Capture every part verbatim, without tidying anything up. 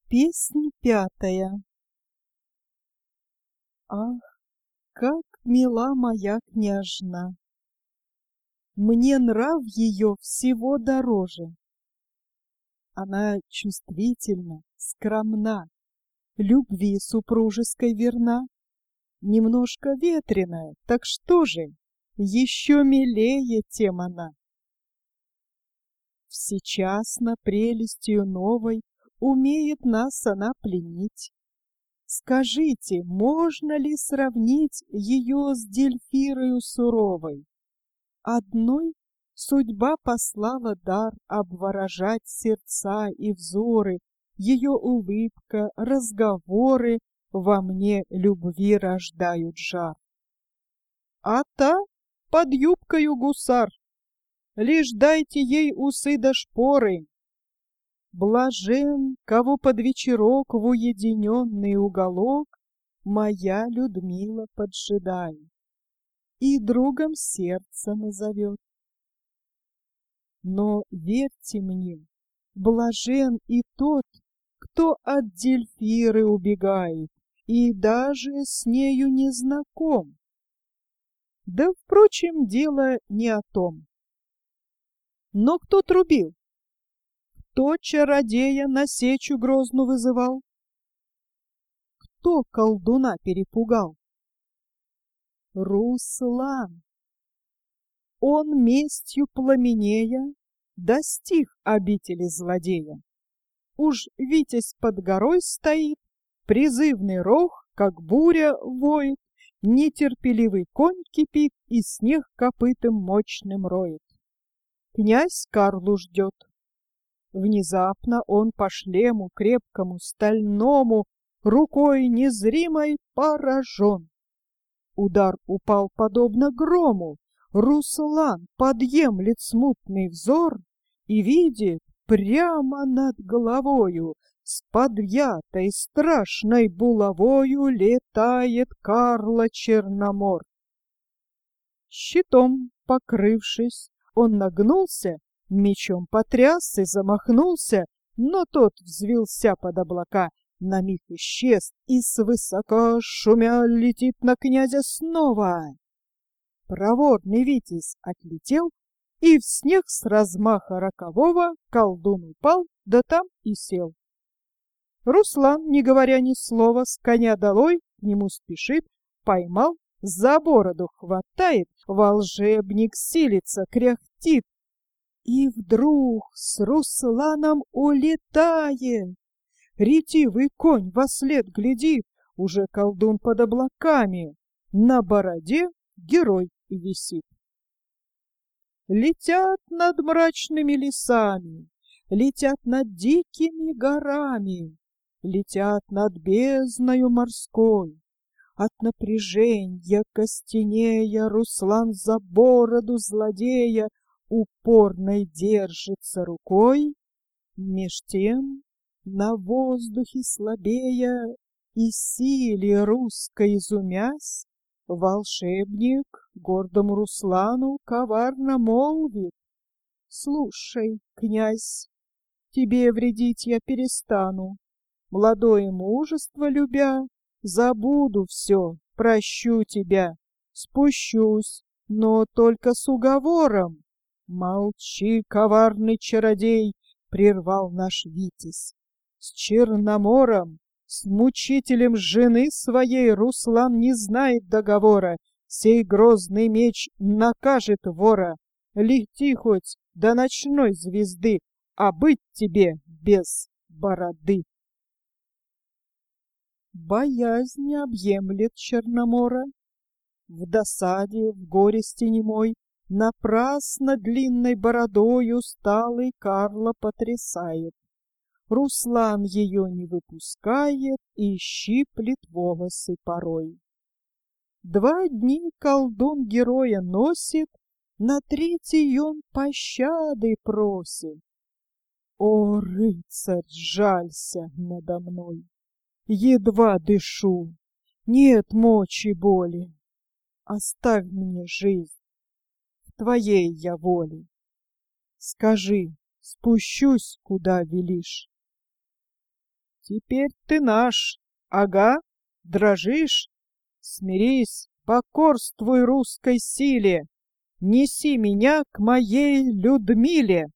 Песнь пятая. Ах, как мила моя княжна! Мне нрав ее всего дороже. Она чувствительна, скромна, любви супружеской верна, немножко ветреная, так что же, еще милее тем она. Всечасно прелестью новой умеет нас она пленить. Скажите, можно ли сравнить ее с Дельфирою суровой? Одной судьба послала дар обворожать сердца и взоры, ее улыбка, разговоры во мне любви рождают жар. А та под юбкою гусар, лишь дайте ей усы да шпоры. Блажен, кого под вечерок в уединенный уголок моя Людмила поджидает и другом сердце назовет. Но верьте мне, блажен и тот, кто от Дельфиры убегает и даже с нею не знаком. Да, впрочем, дело не о том. Но кто трубил? Кто чародея на сечу грозну вызывал? Кто колдуна перепугал? Руслан. Он местью пламенея достиг обители злодея. Уж Витязь под горой стоит, призывный рог, как буря, воет, нетерпеливый конь кипит и снег копытом мощным роет. Князь Карлу ждет. Внезапно он по шлему крепкому, стальному, рукой незримой поражен. Удар упал подобно грому. Руслан подъемлет смутный взор и видит прямо над головою с подъятой страшной булавою летает Карла Черномор. Щитом покрывшись, он нагнулся, мечом потряс и замахнулся, но тот взвился под облака, на миг исчез и свысока шумя летит на князя снова. Проворный Витязь отлетел, и в снег с размаха рокового колдун упал, да там и сел. Руслан, не говоря ни слова, с коня долой к нему спешит, поймал, за бороду хватает, волшебник силится, кряхтит, и вдруг с Русланом улетает. Ретивый конь вослед глядит, уже колдун под облаками, на бороде герой висит. Летят над мрачными лесами, летят над дикими горами, летят над бездною морской. От напряженья костенея Руслан за бороду злодея упорной держится рукой, меж тем на воздухе слабея и силе русской изумясь, волшебник гордому Руслану коварно молвит: «Слушай, князь, тебе вредить я перестану. Молодое мужество любя, забуду все, прощу тебя, спущусь, но только с уговором». «Молчи, коварный чародей!» — прервал наш Витязь. «С Черномором, с мучителем жены своей Руслан не знает договора. Сей грозный меч накажет вора. Лети хоть до ночной звезды, а быть тебе без бороды». Боязнь объемлет Черномора. В досаде, в горести немой, напрасно длинной бородою сталый Карла потрясает. Руслан ее не выпускает и щиплет волосы порой. Два дни колдун героя носит, на третий он пощады просит. О, рыцарь, жалься надо мной! Едва дышу, нет мочи боли. Оставь мне жизнь, в твоей я воле. Скажи, спущусь, куда велишь. Теперь ты наш, ага, дрожишь? Смирись, покорствуй русской силе, неси меня к моей Людмиле.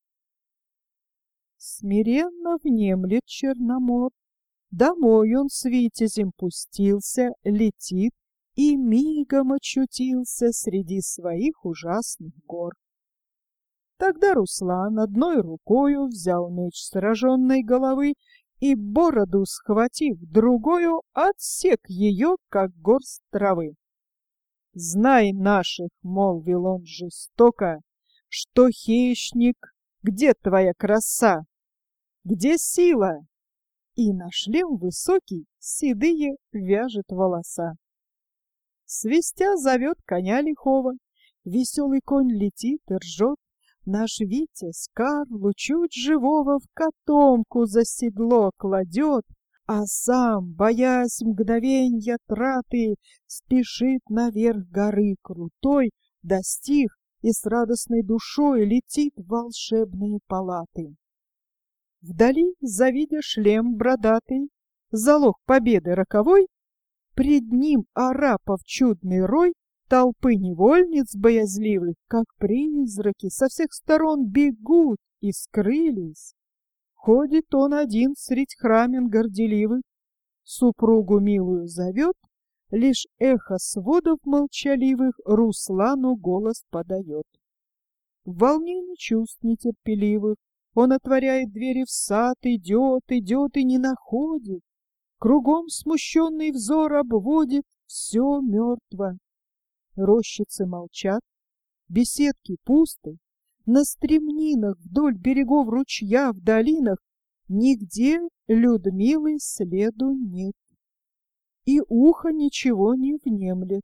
Смиренно внемлет Черномор, домой он с витязем пустился, летит и мигом очутился среди своих ужасных гор. Тогда Руслан одной рукою взял меч сраженной головы и, бороду схватив другою, отсек ее, как горсть травы. «Знай наших, — молвил он жестоко, — что хищник, где твоя краса, где сила?» И на шлем высокий седые вяжет волоса. Свистя зовет коня лихого, веселый конь летит и ржет. Наш Витязь Карлу чуть живого в котомку за седло кладет, а сам, боясь мгновенья траты, спешит наверх горы крутой, достиг и с радостной душой летит в волшебные палаты. Вдали, завидя шлем бродатый, залог победы роковой, пред ним арапов чудный рой, толпы невольниц боязливых, как призраки, со всех сторон бегут и скрылись. Ходит он один средь храмен горделивых, супругу милую зовет, лишь эхо сводов молчаливых Руслану голос подает. В волнении чувств нетерпеливых он отворяет двери в сад, идет, идет и не находит. Кругом смущенный взор обводит, все мертво. Рощицы молчат, беседки пусты, на стремнинах вдоль берегов ручья в долинах нигде Людмилы следу нет, и ухо ничего не внемлет.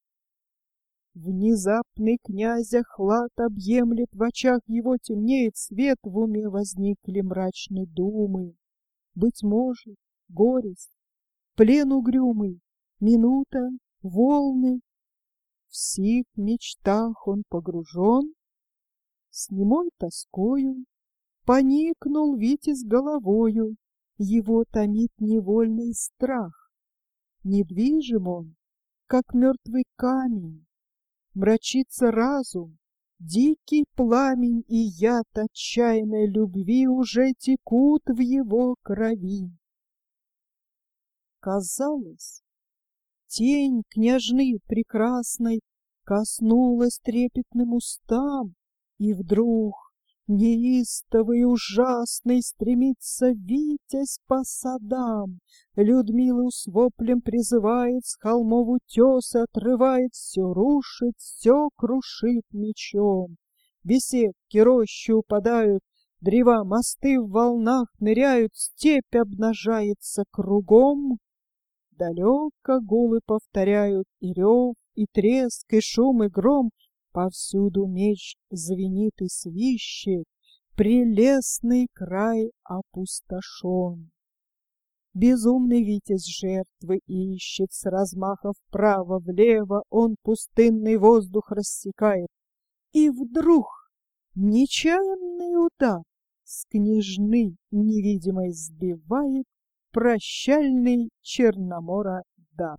Внезапный князя хлад объемлет, в очах его темнеет свет, в уме возникли мрачные думы. Быть может, горесть, плен угрюмый, минута, волны. В сих мечтах он погружен, с немой тоскою поникнул Витязь головою, его томит невольный страх. Недвижим он, как мертвый камень, мрачится разум, дикий пламень и яд отчаянной любви уже текут в его крови. Казалось, тень княжны прекрасной коснулась трепетным устам, и вдруг неистовый и ужасный стремится Витязь по садам. Людмилу с воплем призывает, с холмов утеса отрывает, все рушит, все крушит мечом. Беседки, рощи упадают, древа, мосты в волнах ныряют, степь обнажается кругом. Далеко гулы повторяют и рев, и треск, и шум, и гром. Повсюду меч звенит и свищет, прелестный край опустошен. Безумный Витязь жертвы ищет, с размаха вправо-влево он пустынный воздух рассекает. И вдруг нечаянный удар с княжны невидимой сбивает прощальный Черномора дар.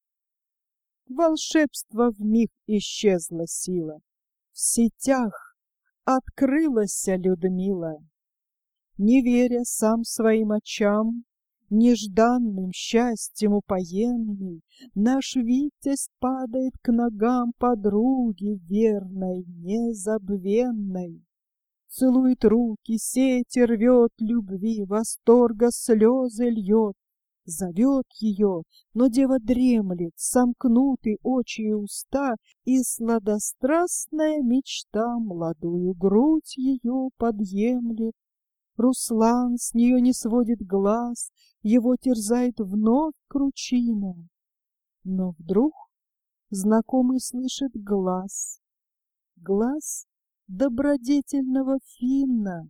Волшебство вмиг исчезла сила, в сетях открылась Людмила. Не веря сам своим очам, нежданным счастьем упоенный, наш Витязь падает к ногам подруги верной, незабвенной. Целует руки, сети рвет любви, восторга слезы льет. Зовет ее, но дева дремлет, сомкнуты очи и уста, и сладострастная мечта молодую грудь ее подъемлет. Руслан с нее не сводит глаз, его терзает вновь кручина. Но вдруг знакомый слышит глаз, глаз добродетельного финна.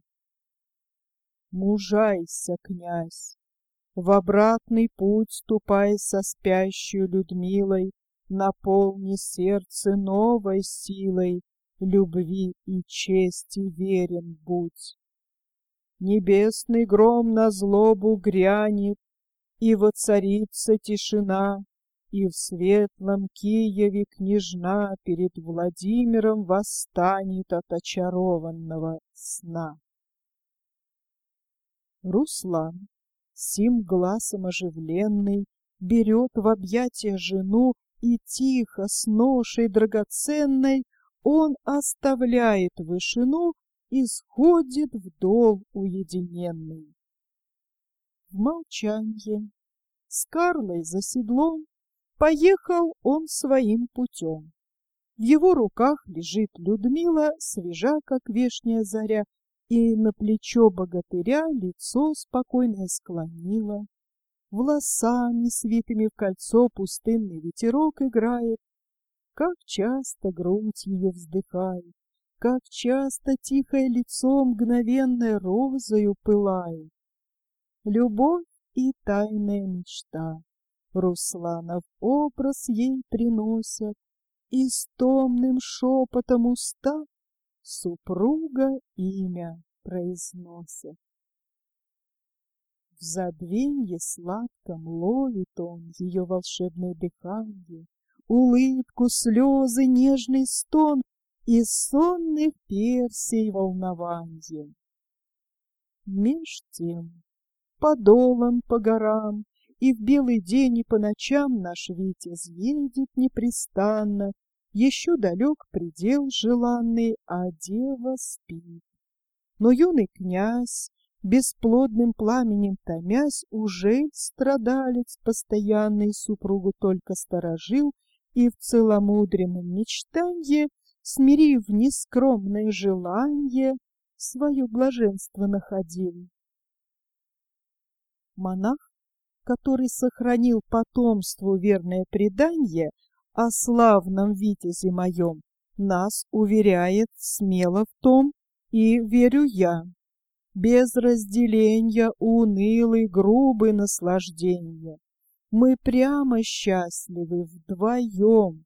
Мужайся, князь! В обратный путь ступай со спящей Людмилой, наполни сердце новой силой, любви и чести верен будь. Небесный гром на злобу грянет, и воцарится тишина, и в светлом Киеве княжна перед Владимиром восстанет от очарованного сна. Руслан, сим глазом оживленный, берет в объятия жену, и тихо, с ношей драгоценной, он оставляет вышину и сходит в дол уединенный. В молчанье, с Карлой за седлом, поехал он своим путем. В его руках лежит Людмила, свежа, как вешняя заря, и на плечо богатыря лицо спокойное склонила. Волосами, свитыми в кольцо, пустынный ветерок играет. Как часто грудь ее вздыхает, как часто тихое лицо мгновенной розою пылает. Любовь и тайная мечта Руслана в образ ей приносят, и с томным шепотом уста супруга имя произносят. В забвенье сладком ловит он ее волшебное дыханье, улыбку, слезы, нежный стон и сонных персей волнованье. Меж тем, по долам, по горам, и в белый день, и по ночам наш Витязь едет непрестанно, еще далек предел желанный, а дева спит. Но юный князь, бесплодным пламенем томясь, уже страдалец постоянный супругу только сторожил и в целомудренном мечтанье, смирив нескромное желанье, свое блаженство находил. Монах, который сохранил потомству верное преданье о славном витязе моем, нас уверяет смело в том, и верю я, без разделения унылый грубый наслаждения. Мы прямо счастливы вдвоем.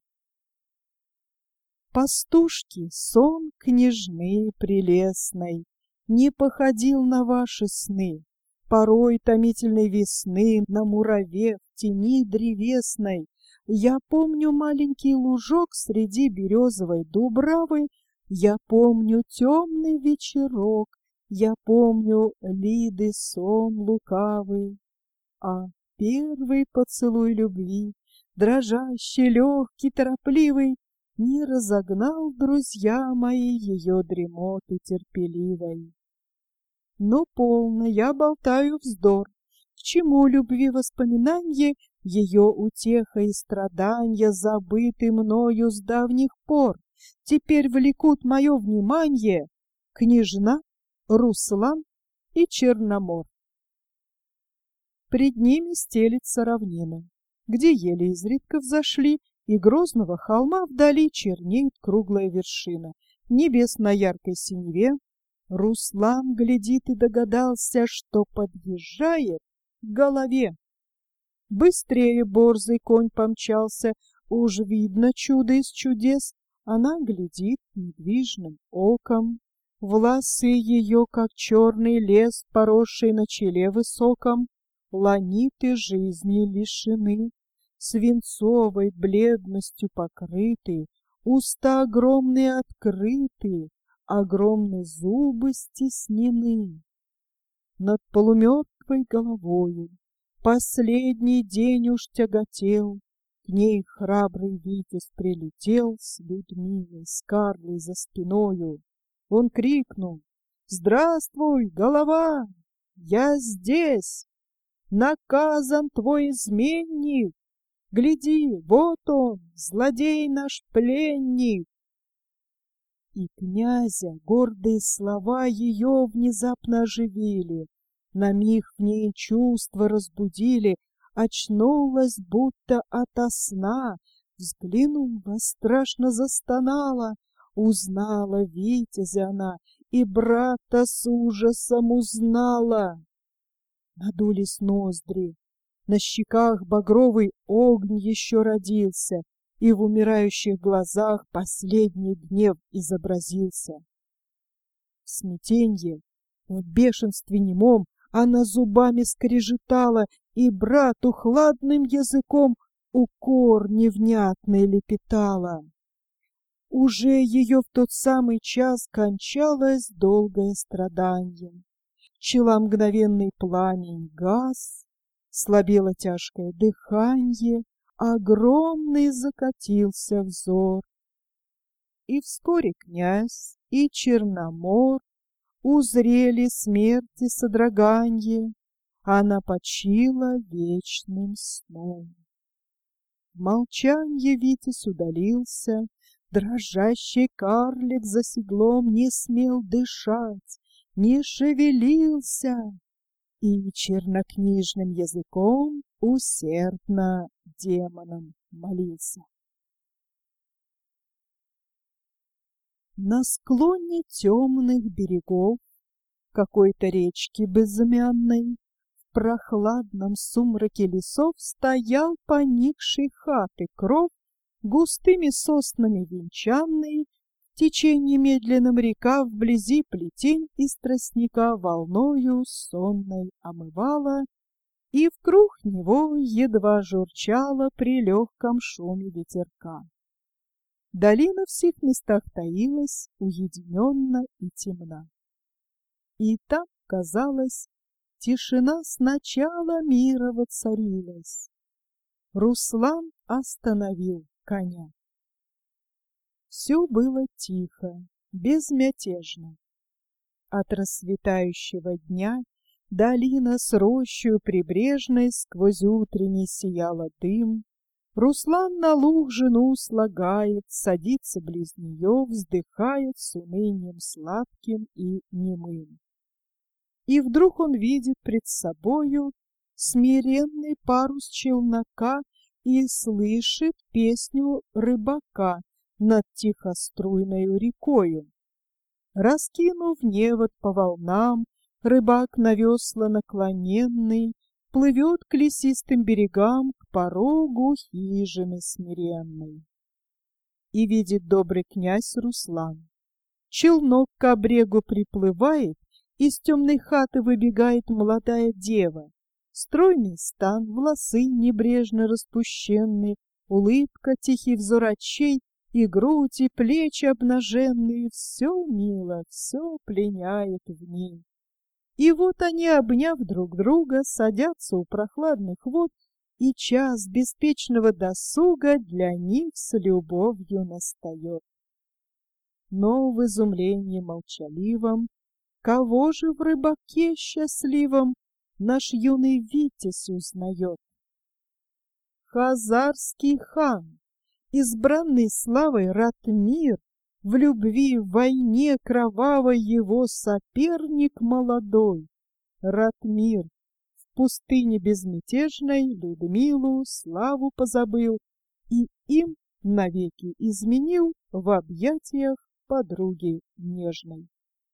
Пастушки, сон княжны прелестной не походил на ваши сны. Порой томительной весны на мураве в тени древесной я помню маленький лужок среди березовой дубравы, я помню темный вечерок, я помню Лиды сон лукавый, а первый поцелуй любви, дрожащий, легкий, торопливый, не разогнал, друзья мои, ее дремоты терпеливой. Но полно я болтаю вздор, к чему любви воспоминанье, ее утеха и страданья забыты мною с давних пор, теперь влекут мое внимание княжна, Руслан и Черномор. Пред ними стелится равнина, где ели изредка взошли, и грозного холма вдали чернеет круглая вершина. Небес на яркой синеве. Руслан глядит и догадался, что подъезжает к голове. Быстрее борзый конь помчался, уж видно чудо из чудес. Она глядит недвижным оком. Волосы ее, как черный лес, поросший на челе высоком, ланиты жизни лишены, свинцовой бледностью покрыты, уста огромные открыты, огромные зубы стеснены. Над полумертвой головою последний день уж тяготел, к ней храбрый витязь прилетел с Людмилой, с Карлой за спиною. Он крикнул: «Здравствуй, голова! Я здесь! Наказан твой изменник! Гляди, вот он, злодей наш пленник!» И князя гордые слова ее внезапно оживили, на миг в ней чувства разбудили, очнулась будто ото сна, взглянула, страшно застонала, узнала витязя она, и брата с ужасом узнала. Надулись ноздри, на щеках багровый огонь еще родился, и в умирающих глазах последний гнев изобразился. В смятенье, В бешенстве немом она зубами скрежетала, и брату хладным языком укор невнятный лепетала. Уже ее в тот самый час кончалось долгое страданье. Чела мгновенный пламень гас, слабело тяжкое дыханье, огромный закатился взор. И вскоре князь и Черномор узрели смерти содроганье, она почила вечным сном. В молчанье Витязь удалился, дрожащий карлик за седлом не смел дышать, не шевелился и чернокнижным языком усердно демонам молился. На склоне темных берегов какой-то речки безымянной в прохладном сумраке лесов стоял поникший хаты кров, густыми соснами венчанный, в течении медленном река вблизи плетень из тростника волною сонной омывала, и вкруг него едва журчала при легком шуме ветерка. Долина в сих местах таилась уединенно и темна. И там, казалось, тишина с начала мира воцарилась. Руслан остановил коня. Все было тихо, безмятежно. От расцветающего дня долина с рощою прибрежной сквозь утренний сияла дым. Руслан на луг жену слагает, садится близ нее, вздыхает с унынием сладким и немым. И вдруг он видит пред собою смиренный парус челнока и слышит песню рыбака над тихоструйною рекою. Раскинув невод по волнам, рыбак на весла наклоненный плывет к лесистым берегам, к порогу хижины смиренной. И видит добрый князь Руслан. Челнок к обрегу приплывает, из темной хаты выбегает молодая дева. Стройный стан, волосы небрежно распущенные, улыбка, тихий взор очей, и грудь, и плечи обнаженные, все мило, все пленяет в ней. И вот они, обняв друг друга, садятся у прохладных вод, и час беспечного досуга для них с любовью настает. Но в изумлении молчаливом, кого же в рыбаке счастливом наш юный Витязь узнает? Хазарский хан, избранный славой Ратмир, в любви, в войне кровавой его соперник молодой. Ратмир в пустыне безмятежной Людмилу славу позабыл и им навеки изменил в объятиях подруги нежной.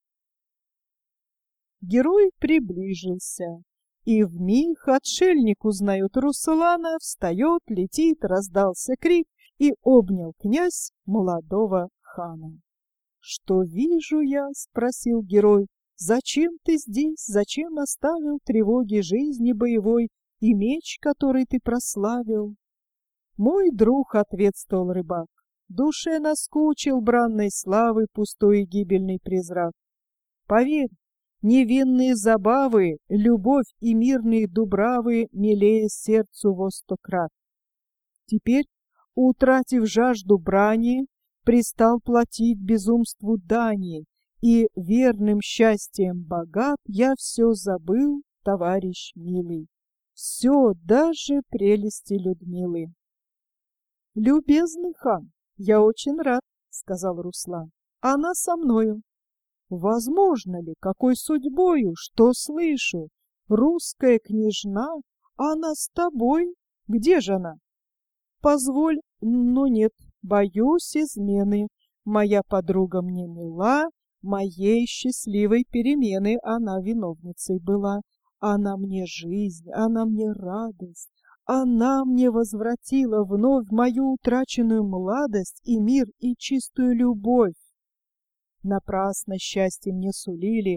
Герой приближился, и вмиг отшельник узнает Руслана, встает, летит, раздался крик, и обнял князь молодого хана. «Что вижу я?» — спросил герой. «Зачем ты здесь? Зачем оставил тревоги жизни боевой и меч, который ты прославил?» «Мой друг», — ответствовал рыбак, — «душе наскучил бранной славы пустой и гибельный презрак. Поверь, невинные забавы, любовь и мирные дубравы милее сердцу во сто крат. Теперь, утратив жажду брани, пристал платить безумству дани, и верным счастьем богат я все забыл, товарищ милый, все, даже прелести Людмилы». «Любезный хан, я очень рад», — сказал Руслан, — «она со мною». «Возможно ли, какой судьбою, что слышу? Русская княжна, она с тобой? Где же она?» «Позволь, но нет, боюсь измены. Моя подруга мне мила, моей счастливой перемены она виновницей была. Она мне жизнь, она мне радость, она мне возвратила вновь мою утраченную младость и мир и чистую любовь. Напрасно счастье мне сулили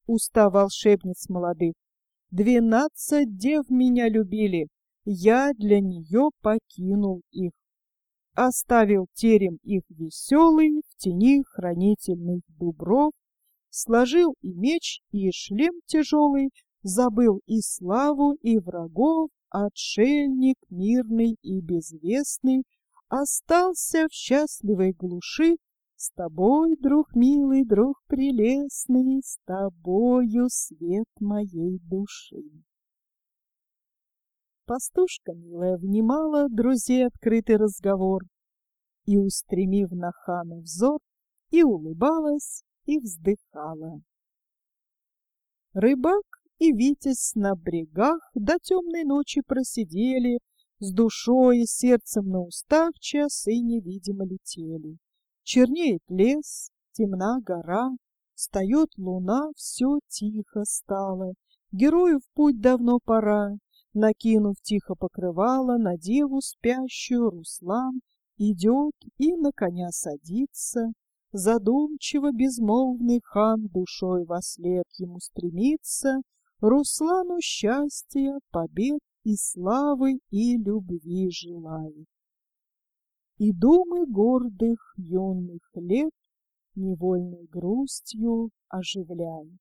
уста волшебниц молодых. Двенадцать дев меня любили, я для нее покинул их. Оставил терем их веселый в тени хранительных дубров, сложил и меч, и шлем тяжелый, забыл и славу, и врагов, отшельник мирный и безвестный, остался в счастливой глуши, с тобой, друг милый, друг прелестный, с тобою свет моей души. Пастушка милая внимала друзей открытый разговор и, устремив на хана взор, и улыбалась, и вздыхала. Рыбак и Витязь на брегах до темной ночи просидели, с душой и сердцем на устах часы невидимо летели. Чернеет лес, темна гора, встает луна, все тихо стало. Герою в путь давно пора. Накинув тихо покрывало на деву спящую, Руслан идет и на коня садится. Задумчиво безмолвный хан душой вослед ему стремится, Руслану счастья, побед и славы и любви желает. И думы гордых юных лет невольной грустью оживляет.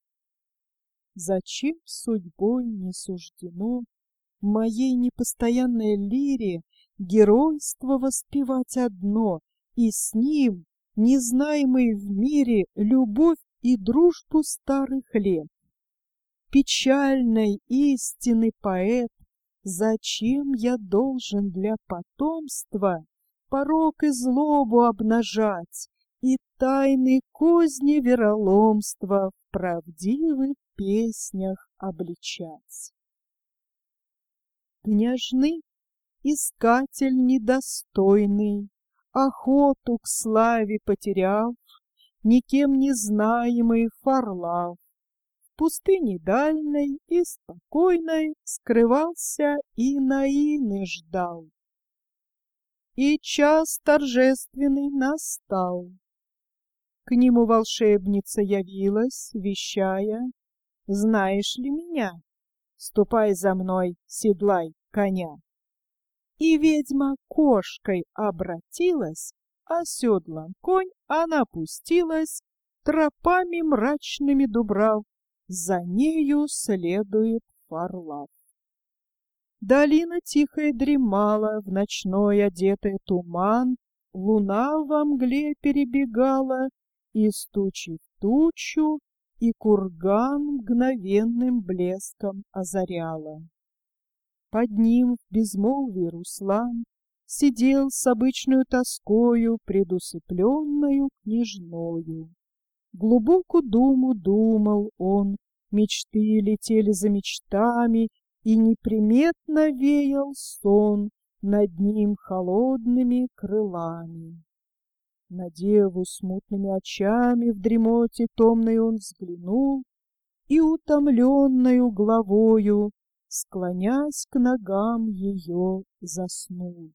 Зачем судьбой не суждено моей непостоянной лире геройство воспевать одно, и с ним, незнаемой в мире, любовь и дружбу старых лет? Печальной истины поэт, зачем я должен для потомства порок и злобу обнажать и тайны козни вероломства в правдивых песнях обличать? Княжны, искатель недостойный, охоту к славе потеряв, никем не знаемый Фарлав, в пустыне дальней и спокойной скрывался и Наины ждал. И час торжественный настал. К нему волшебница явилась, вещая: «Знаешь ли меня? Ступай за мной, седлай коня». И ведьма кошкой обратилась, оседлан конь она пустилась, тропами мрачными дубрав, за нею следует Фарлав. Долина тихая дремала, в ночной одетый туман, луна во мгле перебегала из тучи в тучу, и курган мгновенным блеском озаряла. Под ним в безмолвии Руслан сидел с обычную тоскою, предусыпленною княжною. Глубоку думу думал он, мечты летели за мечтами, и неприметно веял сон над ним холодными крылами. На деву смутными очами в дремоте томной он взглянул и, утомленною главою, склонясь к ногам ее, заснул.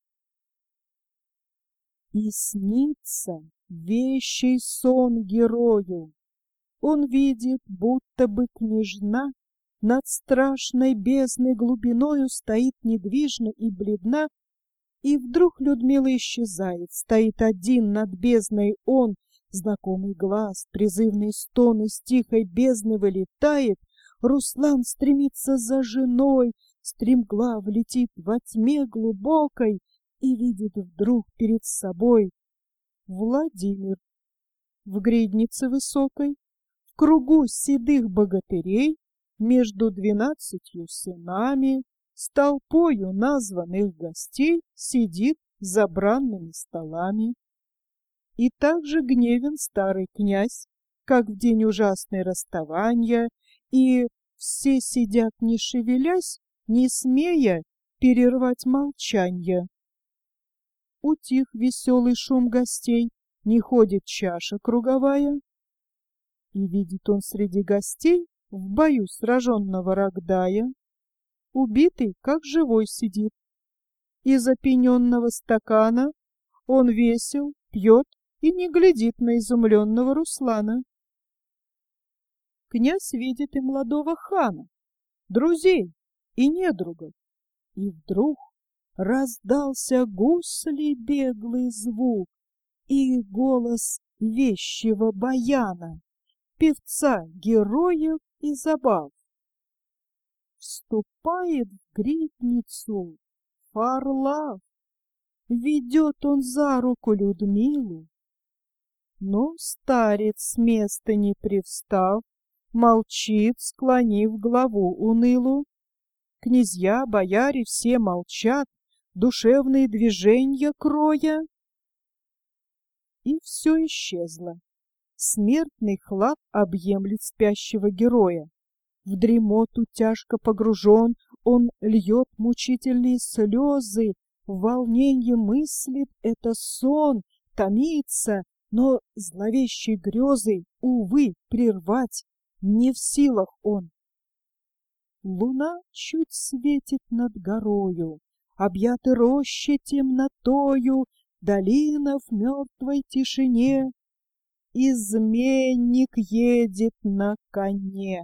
И снится вещий сон герою. Он видит, будто бы княжна над страшной бездной глубиною стоит недвижно и бледна, и вдруг Людмила исчезает, стоит один над бездной он, знакомый глаз, призывный стон из тихой бездны вылетает, Руслан стремится за женой, стремглав летит во тьме глубокой и видит вдруг перед собой Владимир в гриднице высокой, в кругу седых богатырей, между двенадцатью сынами, с толпою названных гостей сидит за бранными столами. И так же гневен старый князь, как в день ужасной расставания, и все сидят, не шевелясь, не смея перервать молчанье. Утих веселый шум гостей, не ходит чаша круговая. И видит он среди гостей в бою сраженного Рогдая, убитый, как живой, сидит. Из опьяненного стакана он весел, пьет и не глядит на изумленного Руслана. князь видит и молодого хана, друзей и недругов, и вдруг раздался гусли беглый звук и голос вещего баяна, певца героев и забав. Вступает в гридницу Фарлав, ведет он за руку Людмилу, но старец с места не привстав, молчит, склонив главу унылу. Князья, бояре все молчат, душевные движения кроя. И все исчезло. Смертный хлад объемлет спящего героя. В дремоту тяжко погружен, он льет мучительные слезы, в волненье мыслит это сон, томится, но зловещей грезы, увы, прервать не в силах он. Луна чуть светит над горою, объяты рощи темнотою, долина в мертвой тишине. Изменник едет на коне.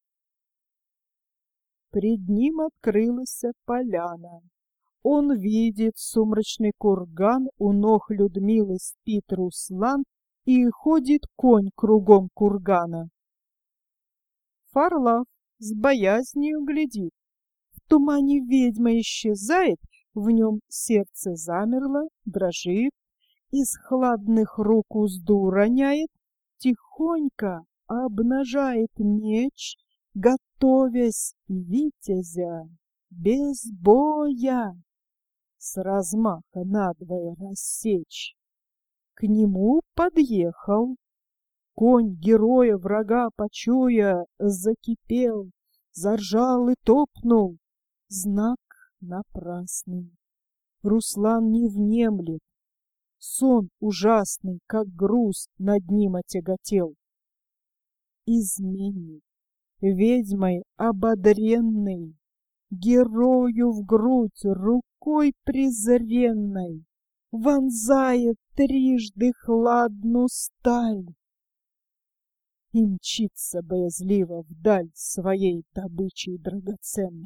Пред ним открылась поляна. Он видит сумрачный курган, у ног Людмилы спит Руслан, и ходит конь кругом кургана. Фарлав с боязнью глядит. В тумане ведьма исчезает, в нем сердце замерло, дрожит, из хладных рук узду роняет, тихонько обнажает меч, готовясь витязя без боя с размаха надвое рассечь. К нему подъехал. Конь героя врага почуя, закипел, заржал и топнул. Знак напрасный. Руслан не внемлет. Сон ужасный, как груз, над ним отяготел. Изменник, ведьмой ободренный, герою в грудь рукой презренной вонзает трижды хладну сталь и мчится боязливо вдаль своей добычей драгоценной.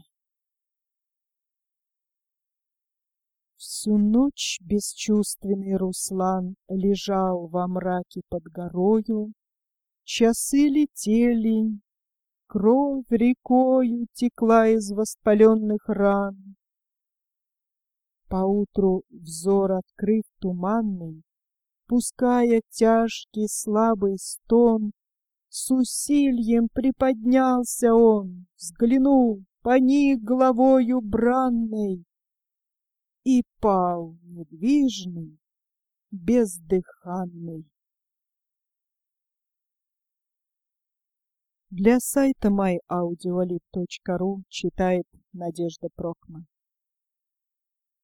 Всю ночь бесчувственный Руслан лежал во мраке под горою, часы летели, кровь рекою текла из воспаленных ран. Поутру взор открыв туманный, пуская тяжкий слабый стон, с усильем приподнялся он, взглянул, поник головою бранной и пал недвижный, бездыханный. Для сайта май аудиолиб точка ру читает Надежда Прокман.